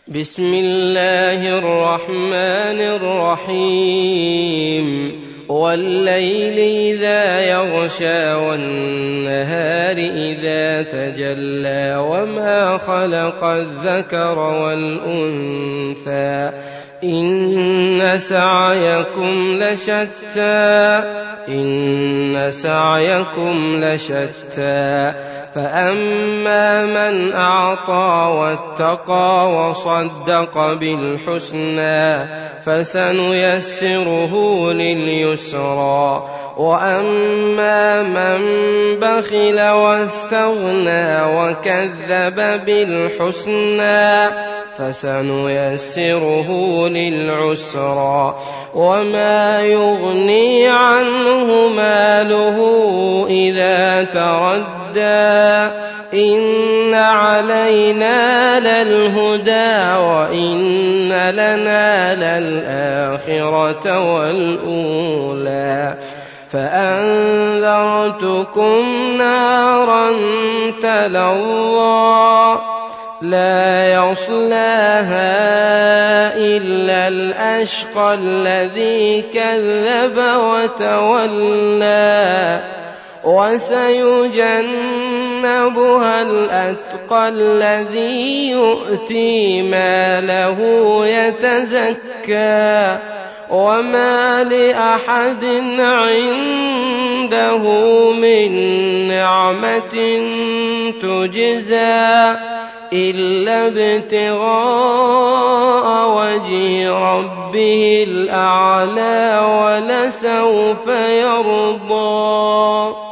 بسم الله الرحمن الرحيم والليل إذا يغشى والنهار إذا تجلى وما خلق الذكر والأنثى إن سعيكم لشتى فأما من أعطى واتقى وصدق بالحسنى فسنيسره لليسرى وأما من بخل واستغنى وكذب بالحسنى فسنيسره للعسرى وما يغني عنه ماله إذا تردى إن علينا للهدى وإن لنا للآخرة والأولى فأنذرتكم نارا تلظى لا يصلاها إلا الأشقى الذي كذب وتولى وسيجنبها الأتقى الذي يؤتي ماله يتزكى وما لأحد عنده من نعمة تجزى إلا ابتغاء وجه ربه الأعلى ولسوف يرضى.